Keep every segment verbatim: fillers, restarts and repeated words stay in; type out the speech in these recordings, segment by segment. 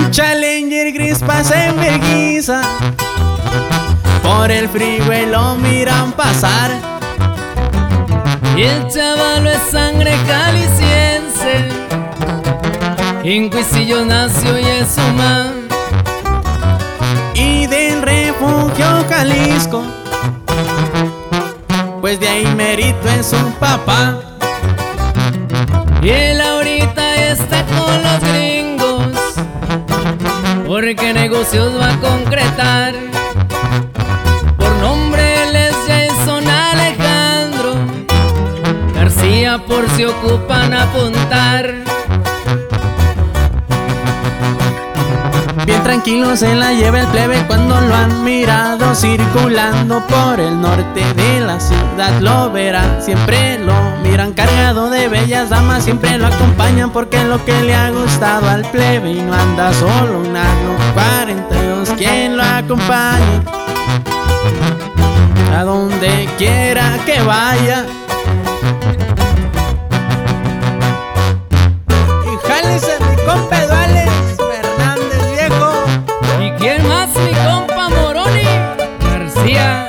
Challenger gris pasa en vergüenza, por el freeway lo miran pasar. Y el chavalo es sangre jalisciense, en Cuisillo nació y es humano. Y del refugio Jalisco, pues de ahí mérito es su papá. Y él ahorita está con los gringos, porque negocios va a concretar. Por nombre él es Jason Alejandro García, por si ocupan apuntar. Bien tranquilo se la lleva el plebe cuando lo han mirado circulando por el norte de la ciudad. Lo verán, siempre lo miran cargado de bellas damas, siempre lo acompañan porque es lo que le ha gustado al plebe. Y no anda solo, un año cuarenta y dos quien lo acompañe a donde quiera que vaya. Y jálese mi compa Alex Fernández, viejo. ¿Y quién más? Mi compa Moroni García.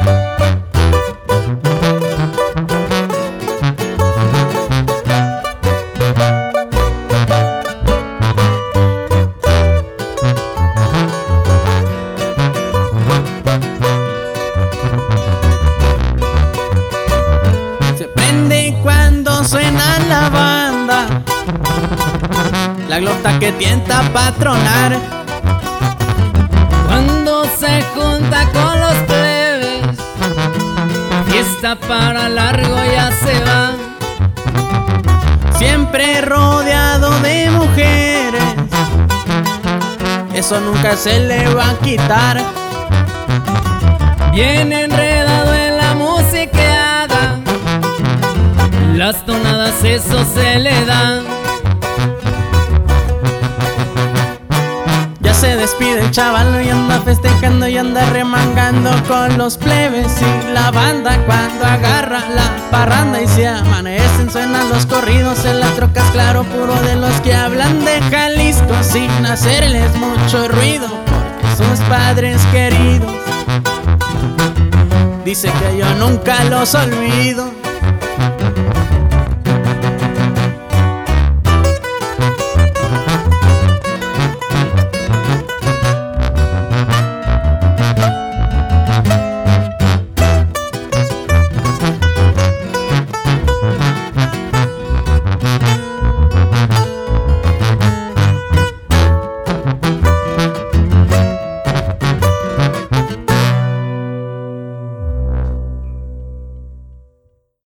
Se prende cuando suena la banda, la glota que tienta patronar. Cuando se junta con los plebes, fiesta para largo ya se va. Siempre rodeado de mujeres, eso nunca se le va a quitar. Bien enredado en la musiqueada, las tonadas eso se le dan. Ya se despide el chaval y anda festejando y anda remangando con los plebes y la banda. Cuando agarra la parranda y se amanecen, suenan los corridos en las trocas, claro, puro de los que hablan de Jalisco sin hacerles mucho ruido, porque sus padres queridos dice que yo nunca los olvido.